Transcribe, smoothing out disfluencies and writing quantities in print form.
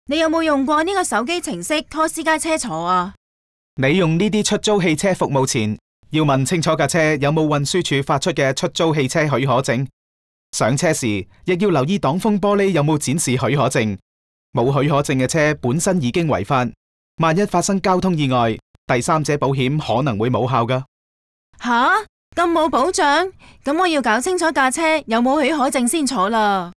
你有冇用過呢個手機程式拖私家車坐啊？ 你用呢啲出租汽車服務前，要問清楚架車有冇運輸署發出嘅出租汽車許可證。上車時亦要留意擋風玻璃有冇展示許可證。冇許可證嘅車本身已經違法，萬一發生交通意外，第三者保險可能會冇效㗎。 吓？咁冇保障？咁我要搞清楚架車有冇許可證先坐啦。